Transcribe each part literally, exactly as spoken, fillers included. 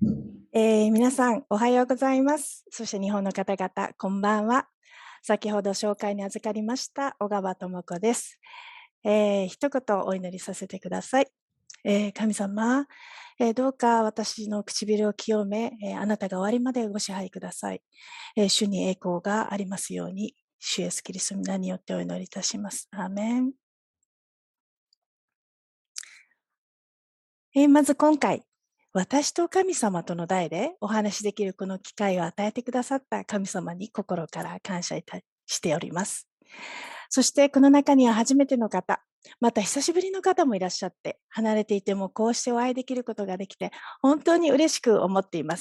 えー皆さん、おはようございます。そして日本の方々、こんばんは。先ほど紹介に預かりました、小川智子です。えー一言お祈りさせてください。えー神様、えーどうか私の唇を清め、えーあなたが終わりまでご支配ください。えー主に栄光がありますように、主イエスキリストの皆によってお祈りいたします。アーメン。えーまず今回、私と神様との題でお話しできるこの機会を与えてくださった神様に心から感謝いたしております。そしてこの中には初めての方、また久しぶりの方もいらっしゃって、離れていてもこうしてお会いできることができて、本当に嬉しく思っています。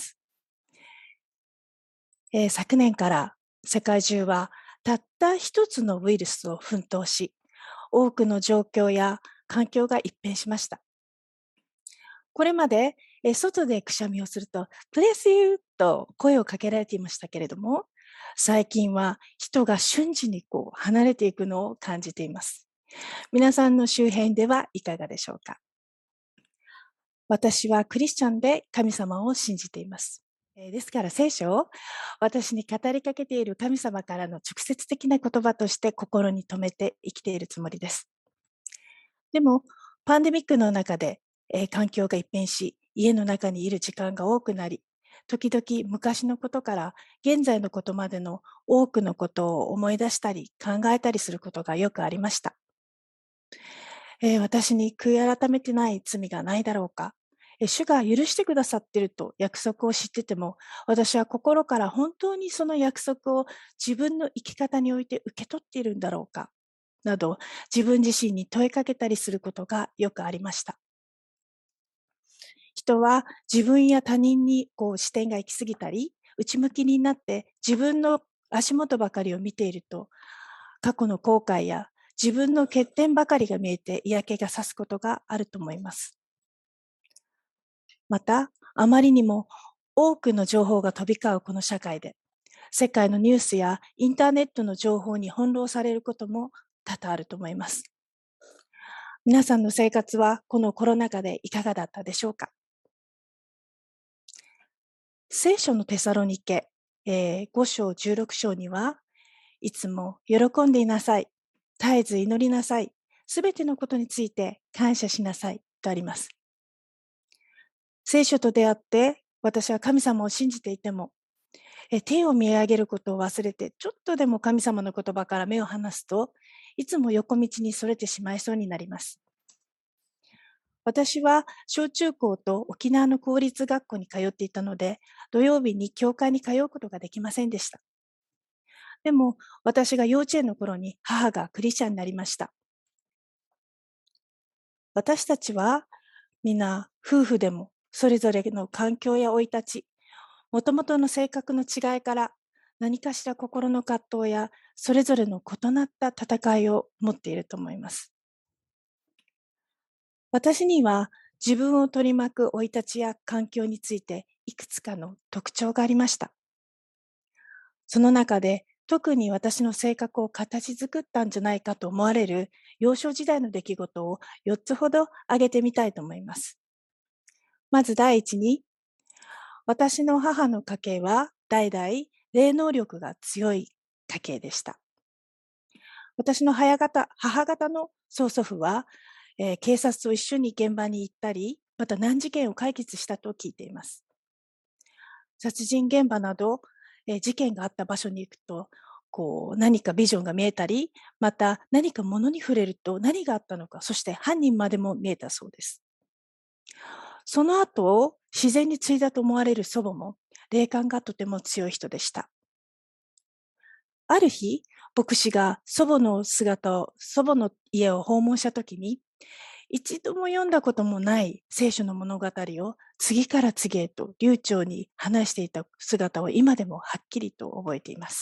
えー昨年から世界中はたった一つのウイルスを奮闘し、多くの状況や環境が一変しました。これまでえ外でくしゃみをすると、プレスユーと声をかけられていましたけれども、最近は人が瞬時にこう離れていくのを感じています。皆さんの周辺ではいかがでしょうか。私はクリスチャンで神様を信じています。ですから聖書を私に語りかけている神様からの直接的な言葉として心に留めて生きているつもりです。でも、パンデミックの中で、えー環境が一変し、家の中にいる時間が多くなり、時々昔のことから現在のことまでの多くのことを思い出したり考えたりすることがよくありました。えー私に悔い改めてない罪がないだろうか。えー主が許してくださっていると約束を知ってても、私は心から本当にその約束を自分の生き方において受け取っているんだろうか。など、自分自身に問いかけたりすることがよくありました。人は自分や他人にこう視点が行き過ぎたり、内向きになって自分の足元ばかりを見ていると、過去の後悔や自分の欠点ばかりが見えて嫌気がさすことがあると思います。また、あまりにも多くの情報が飛び交うこの社会で、世界のニュースやインターネットの情報に翻弄されることも多々あると思います。皆さんの生活はこのコロナ禍でいかがだったでしょうか。聖書のテサロニケ、えー、ご章じゅうろく章には、いつも喜んでいなさい。絶えず祈りなさい。すべてのことについて感謝しなさいとあります。聖書と出会って私は神様を信じていても、え天を見上げることを忘れて、ちょっとでも神様の言葉から目を離すと、いつも横道にそれてしまいそうになります。私は小中高と沖縄の公立学校に通っていたので、土曜日に教会に通うことができませんでした。でも、私が幼稚園の頃に母がクリスチャンになりました。私たちは皆夫婦でもそれぞれの環境や生い立ち、もともとの性格の違いから何かしら心の葛藤やそれぞれの異なった戦いを持っていると思います。私には自分を取り巻く生い立ちや環境についていくつかの特徴がありました。その中で特に私の性格を形作ったんじゃないかと思われる幼少時代の出来事をよっつほど挙げてみたいと思います。まず第一に、私の母の家系は代々霊能力が強い家系でした。私の母方母方の曽祖父は、えー警察と一緒に現場に行ったり、また難事件を解決したと聞いています。殺人現場など、えー事件があった場所に行くと、こう何かビジョンが見えたり、また何か物に触れると何があったのか、そして犯人までも見えたそうです。その後、自然に継いだと思われる祖母も、霊感がとても強い人でした。ある日、牧師が祖母の姿を、祖母の家を訪問したときに、一度も読んだこともない聖書の物語を次から次へと流暢に話していた姿を今でもはっきりと覚えています。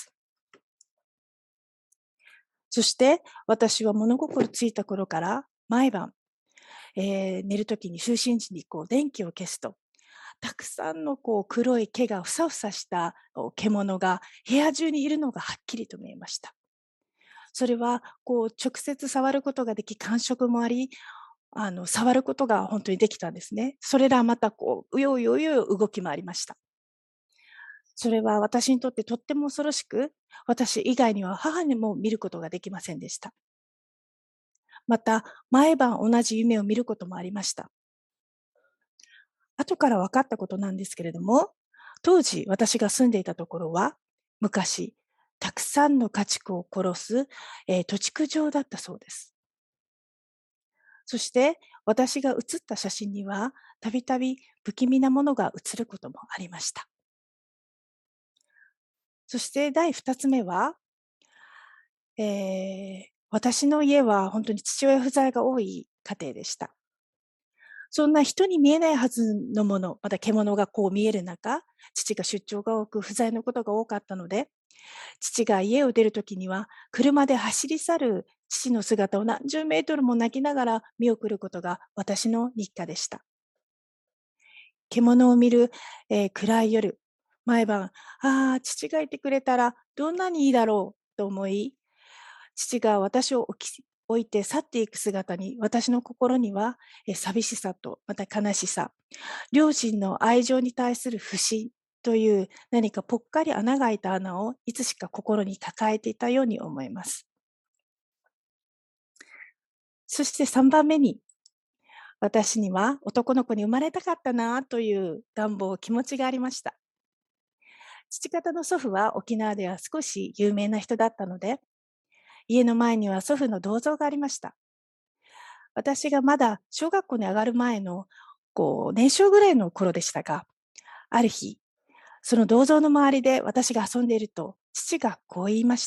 そして私は物心ついた頃から毎晩、えー寝るときに就寝時にこう電気を消すと、たくさんのこう黒い毛がふさふさした獣が部屋中にいるのがはっきりと見えました。それはこう直接触ることができ感触もあり、 あの、触ることが本当にできたんですね。それらまたこう、うようようよう動き回りました。それは私にとってとっても恐ろしく、私以外には母にも見ることができませんでした。また、毎晩同じ夢を見ることもありました。後から分かったことなんですけれども、当時私が住んでいたところは、昔、たくさんの家畜を殺す、えー、土地区場だったそうです。そして、私が写った写真には、たびたび不気味なものが写ることもありました。そして第二つ目は、えー、私の家は本当に父親不在が多い家庭でした。そんな人に見えないはずのもの、また獣がこう見える中、父が出張が多く不在のことが多かったので、父が家を出るときには、車で走り去る父の姿を何十メートルも泣きながら見送ることが私の日課でした。獣を見る、えー暗い夜、毎晩、ああ、父がいてくれたらどんなにいいだろうと思い、父が私を置き置いて去っていく姿に、私の心には、えー寂しさとまた悲しさ、両親の愛情に対する不信という何かぽっかり穴が開いた穴をいつしか心に抱えていたように思います。そしてさんばんめに、私には男の子に生まれたかったなという願望、気持ちがありました。父方の祖父は沖縄では少し有名な人だったので、家の前には祖父の銅像がありました。私がまだ小学校に上がる前のこう年少ぐらいの頃でしたが、ある日、その銅像の周りで私が遊んでいると、父がこう言いました。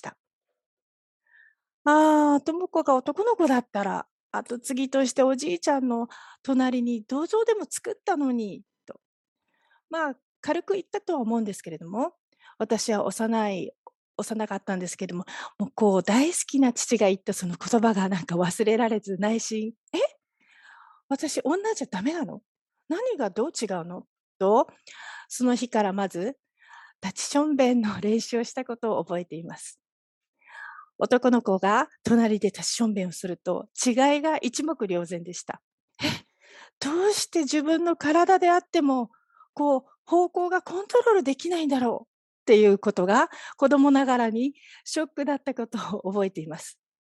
ああ、智子が男の子だったら、後継ぎとしておじいちゃんの隣に銅像でも作ったのに、と。まあ、軽く言ったとは思うんですけれども、私は幼い、幼かったんですけれども、もうこう大好きな父が言ったその言葉がなんか忘れられず、内心、え、私女じゃダメなの？何がどう違うの？と、その日からまず、立ちしょんべんの練習をしたことを覚えています。男の子が隣で立ちしょんべんをすると、違いが一目瞭然でした。え、どうして自分の体であっても、こう、方向がコントロールできないんだろうっていうことが、子供ながらにショックだったことを覚えています。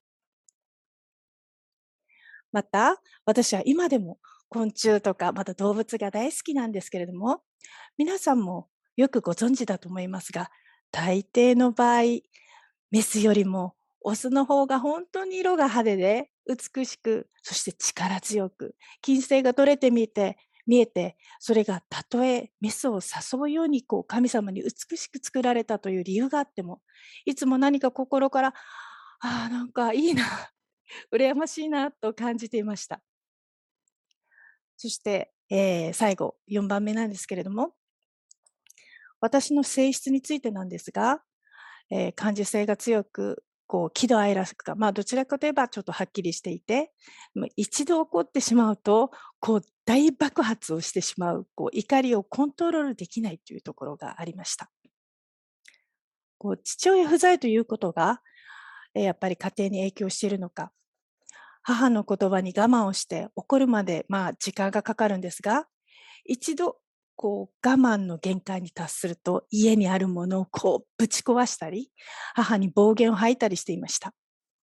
また、私は今でも昆虫とか、また動物が大好きなんですけれども、皆さんもよくご存知だと思いますが、大抵の場合、メスよりもオスの方が本当に色が派手で美しく、そして力強く、金星が取れてみて、見えて、それがたとえメスを誘うようにこう神様に美しく作られたという理由があっても、いつも何か心から、ああ、なんかいいな、羨ましいなと感じていました。そして、えー最後、よんばんめなんですけれども、私の性質についてなんですが、えー感受性が強く、こう喜怒哀楽が、まあ、どちらかといえばちょっとはっきりしていて、ま、一度起こってしまうと、こう大爆発をしてしまう、こう怒りをコントロールできないというところがありました。こう父親不在ということが、え、やっぱり家庭に影響しているのか、母の言葉に我慢をして怒るまで、まあ、時間がかかるんですが、一度こう我慢の限界に達すると、家にあるものをこうぶち壊したり、母に暴言を吐いたりしていました。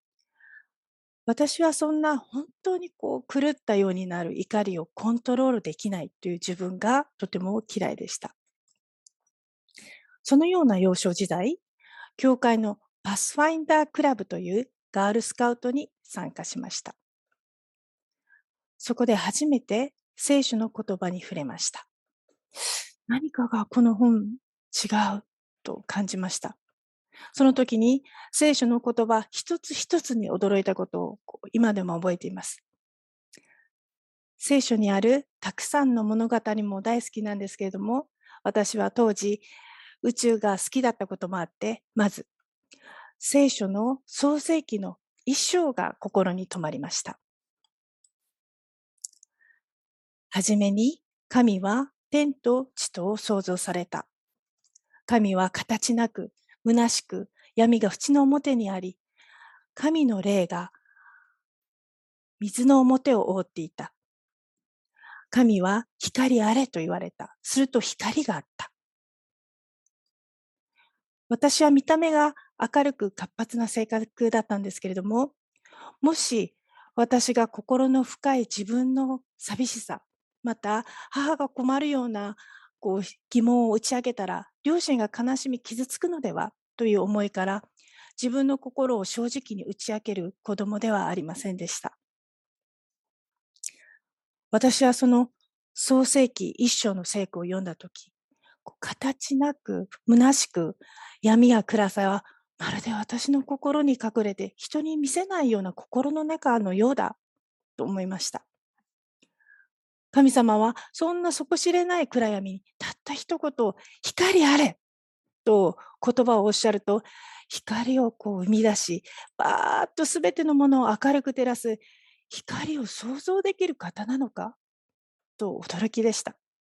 私はそんな本当にこう狂ったようになる怒りをコントロールできないという自分がとても嫌いでした。そのような幼少時代、教会のパスファインダークラブというガールスカウトに参加しました。そこで初めて聖書の言葉に触れました。何かがこの本違うと感じました。その時に聖書の言葉一つ一つに驚いたことを今でも覚えています。聖書にあるたくさんの物語も大好きなんですけれども、私は当時宇宙が好きだったこともあって、まず聖書の創世記の一章が心に留まりました。はじめに神は天と地とを創造された。神は形なく、虚しく、闇が縁の表にあり、神の霊が水の表を覆っていた。神は光あれと言われた。すると光があった。私は見た目が明るく活発な性格だったんですけれども、もし私が心の深い自分の寂しさ、また母が困るようなこう疑問を打ち明けたら、両親が悲しみ傷つくのではという思いから、自分の心を正直に打ち明ける子供ではありませんでした。私はその創世記一章の聖句を読んだとき、形なく、虚しく、闇や暗さはまるで私の心に隠れて人に見せないような心の中のようだと思いました。神様はそんな底知れない暗闇にたった一言、光あれと言葉をおっしゃると、光をこう生み出し、バーッとすべてのものを明るく照らす光を想像できる方なのかと驚きでした。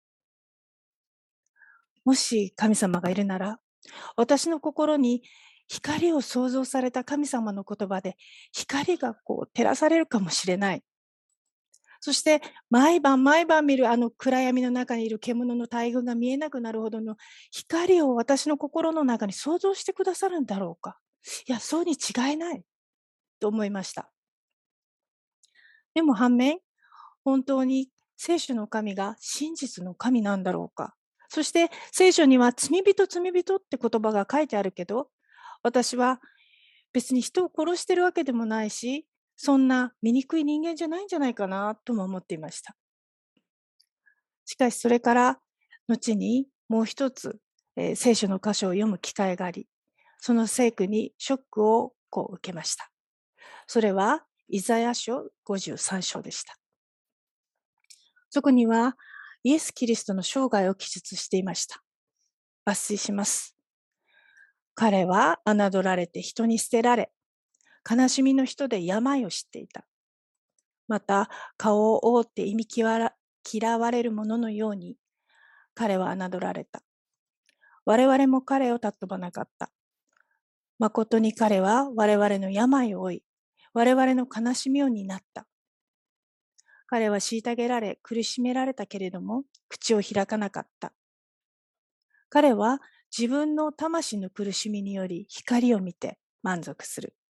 もし神様がいるなら、私の心に光を創造された神様の言葉で光がこう照らされるかもしれない。そして毎晩毎晩見るあの暗闇の中にいる獣の大群が見えなくなるほどの光を私の心の中に創造してくださるんだろうか。いや、そうに違いないと思いました。でも反面、本当に聖書の神が真実の神なんだろうか。そして聖書には罪人罪人って言葉が書いてあるけど、私は別に人を殺してるわけでもないし、そんな醜い人間じゃないんじゃないかなとも思っていました。しかしそれから後にもう一つ、えー聖書の箇所を読む機会があり、その聖句にショックをこう受けました。それはイザヤ書ごじゅうさん章でした。そこにはイエス・キリストの生涯を記述していました。抜粋します。彼は侮られて人に捨てられ、悲しみの人で病を知っていた。また、顔を覆って忌み嫌われる者のように、彼は侮られた。我々も彼を尊ばなかった。誠に彼は我々の病を負い、我々の悲しみを担った。彼は虐げられ、苦しめられたけれども、口を開かなかった。彼は自分の魂の苦しみにより光を見て満足する。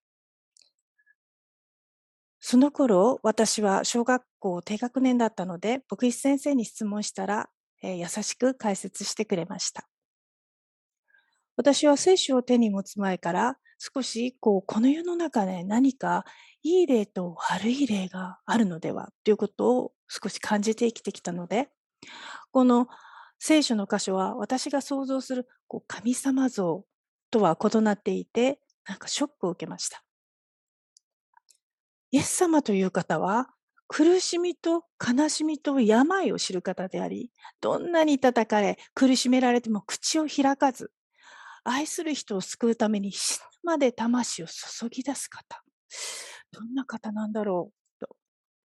その頃、私は小学校低学年だったので、牧師先生に質問したら、えー、優しく解説してくれました。私は聖書を手に持つ前から、少しこうこの世の中で何かいい例と悪い例があるのではということを少し感じて生きてきたので、この聖書の箇所は私が想像するこう神様像とは異なっていて、なんかショックを受けました。イエス様という方は、苦しみと悲しみと病を知る方であり、どんなに叩かれ、苦しめられても口を開かず、愛する人を救うために死ぬまで魂を注ぎ出す方。どんな方なんだろうと。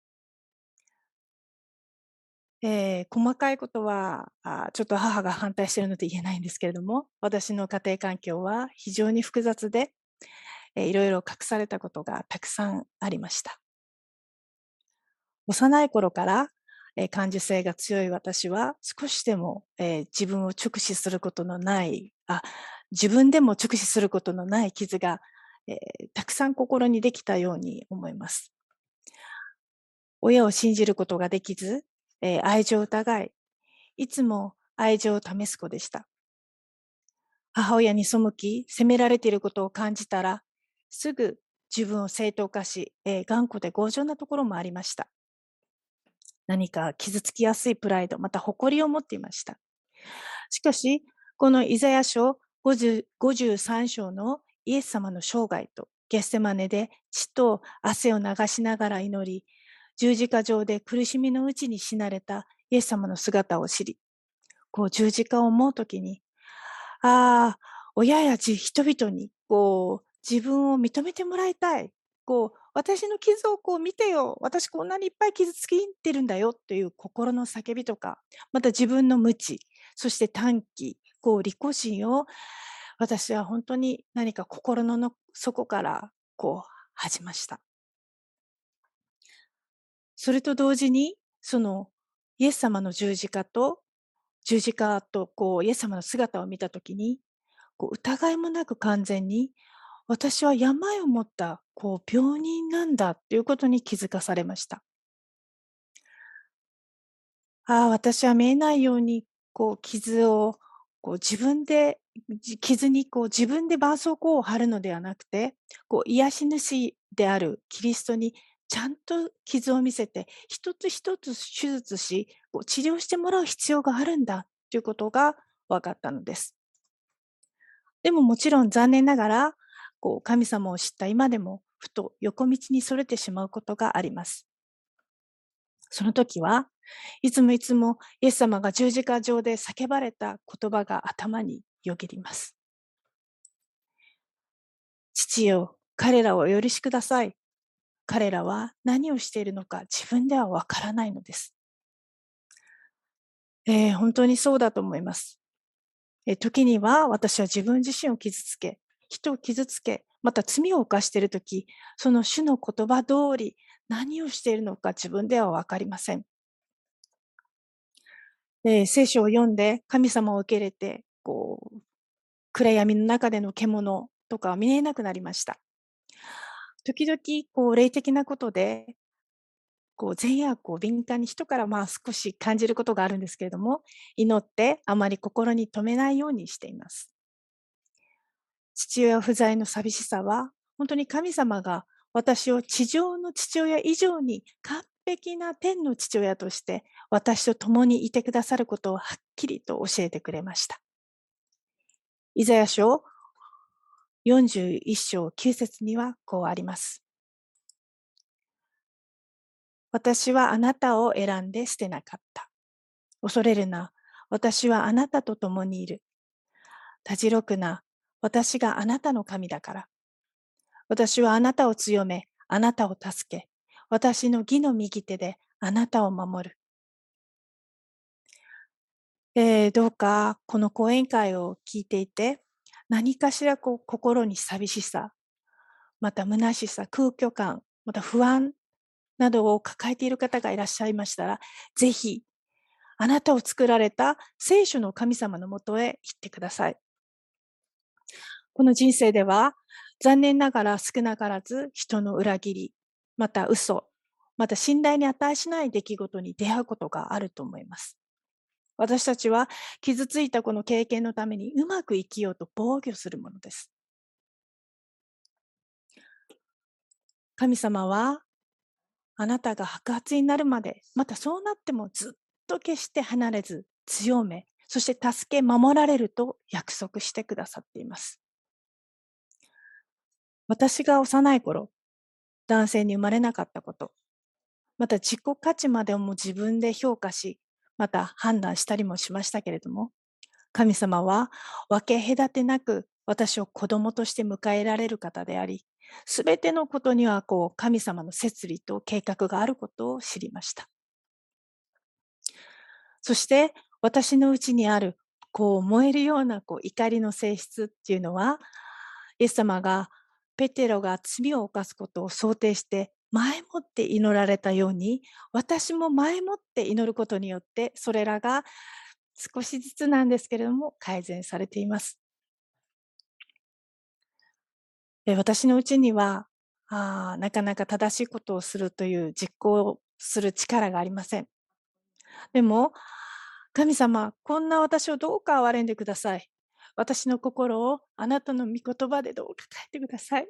えー、細かいことはあ、ちょっと母が反対しているので言えないんですけれども、私の家庭環境は非常に複雑で、えー、いろいろ隠されたことがたくさんありました。幼い頃から、えー、感受性が強い私は少しでも、えー、自分を直視することのないあ自分でも直視することのない傷が、えー、たくさん心にできたように思います。親を信じることができず、えー、愛情を疑い、いつも愛情を試す子でした。母親に背き、責められていることを感じたら、すぐ自分を正当化し、えー、頑固で強情なところもありました。何か傷つきやすいプライド、また誇りを持っていました。しかし、このイザヤ書ごじゅうさん章のイエス様の生涯とゲッセマネで血と汗を流しながら祈り、十字架上で苦しみのうちに死なれたイエス様の姿を知り、こう十字架を思うときに、ああ、親や人々にこう自分を認めてもらいたい。こう私の傷をこう見てよ。私こんなにいっぱい傷つきってるんだよという心の叫びとか、また自分の無知、そして短気、こう利己心を私は本当に何か心の底からこう恥じました。 それと同時に、そのイエス様の十字架と、十字架とこうイエス様の姿を見たときに、こう疑いもなく完全に、私は病を持ったこう病人なんだっていうことに気づかされました。ああ、私は見えないように、こう傷をこう自分で、じ傷にこう自分で絆創膏を貼るのではなくて、こう癒し主であるキリストにちゃんと傷を見せて、一つ一つ手術し、こう治療してもらう必要があるんだということが分かったのです。でももちろん残念ながら、こう神様を知った今でも、ふと横道にそれてしまうことがあります。その時はいつもいつもイエス様が十字架上で叫ばれた言葉が頭によぎります。父よ、彼らをお許しください。彼らは何をしているのか自分ではわからないのです。えー、本当にそうだと思います。えー、時には私は自分自身を傷つけ、人を傷つけ、また罪を犯しているとき、その主の言葉通り何をしているのか自分ではわかりません。で、聖書を読んで神様を受け入れて、こう、暗闇の中での獣とかは見えなくなりました。時々、こう、霊的なことで、こう、善悪を敏感に人からまあ少し感じることがあるんですけれども、祈ってあまり心に留めないようにしています。父親不在の寂しさは、本当に神様が私を地上の父親以上に完璧な天の父親として私と共にいてくださることをはっきりと教えてくれました。イザヤ書よんじゅういっ章きゅう節にはこうあります。私はあなたを選んで捨てなかった。恐れるな。私はあなたと共にいる。たじろくな。私があなたの神だから。私はあなたを強め、あなたを助け、私の義の右手であなたを守る。えー、どうかこの講演会を聞いていて、何かしらこう心に寂しさ、また虚しさ、空虚感、また不安などを抱えている方がいらっしゃいましたら、ぜひあなたを作られた聖書の神様のもとへ行ってください。この人生では残念ながら少なからず人の裏切り、また嘘、また信頼に値しない出来事に出会うことがあると思います。私たちは傷ついたこの経験のためにうまく生きようと防御するものです。神様はあなたが白髪になるまで、またそうなってもずっと決して離れず強め、そして助け守られると約束してくださっています。私が幼い頃、男性に生まれなかったこと、また自己価値までも自分で評価し、また判断したりもしましたけれども、神様は分け隔てなく私を子供として迎えられる方であり、すべてのことにはこう神様の摂理と計画があることを知りました。そして私のうちにあるこう燃えるようなこう怒りの性質っていうのは、イエス様がペテロが罪を犯すことを想定して前もって祈られたように、私も前もって祈ることによってそれらが少しずつなんですけれども改善されています。私のうちにはあなかなか正しいことをするという実行する力がありません。でも神様、こんな私をどうか憐れんでください。私の心をあなたの御言葉でどうか変えてください。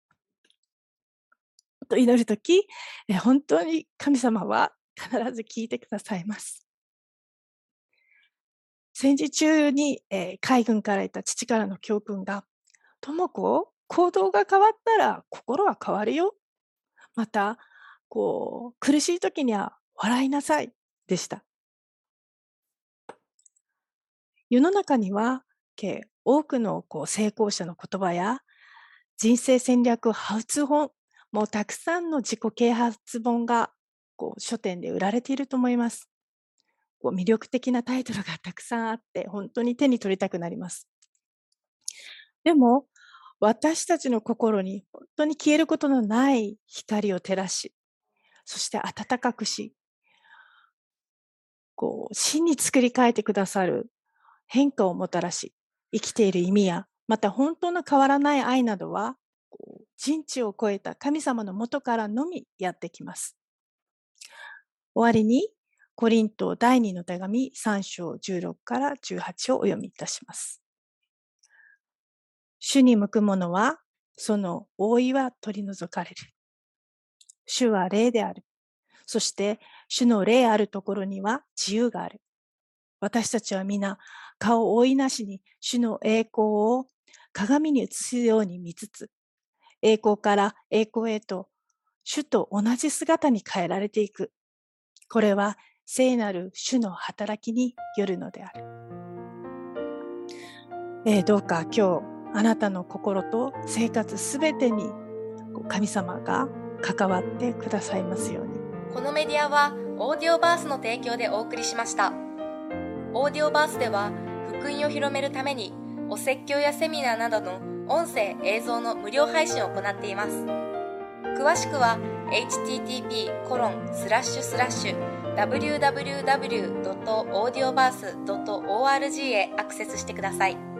と祈るとき、本当に神様は必ず聞いてくださいます。戦時中に、えー、海軍から得た父からの教訓が、智子、行動が変わったら心は変わるよ。また、こう、苦しい時には笑いなさいでした。世の中には、多くのこう成功者の言葉や人生戦略ハウツー本、もうたくさんの自己啓発本がこう書店で売られていると思います。こう魅力的なタイトルがたくさんあって、本当に手に取りたくなります。でも、私たちの心に本当に消えることのない光を照らし、 そして温かくし、こう、真に作り変えてくださる変化をもたらし、生きている意味や、また本当の変わらない愛などは、こう人知を超えた神様の元からのみやってきます。終わりに、コリント第二の手紙さん章じゅうろくからじゅうはちをお読みいたします。主に向く者は、その覆いは取り除かれる。主は霊である。そして、主の霊あるところには自由がある。私たちは皆、顔を覆いなしに主の栄光を鏡に映すように見つつ、栄光から栄光へと主と同じ姿に変えられていく。これは聖なる主の働きによるのである。えー、どうか今日あなたの心と生活すべてに神様が関わってくださいますように。 このメディアはオーディオバースの提供でお送りしました。オーディオバースでは福音を広めるためにお説教やセミナーなどの音声映像の無料配信を行っています。詳しくは エイチティーティーピーコロンスラッシュスラッシュダブリューダブリューダブリュードットオーディオバースドットオーアールジー へアクセスしてください。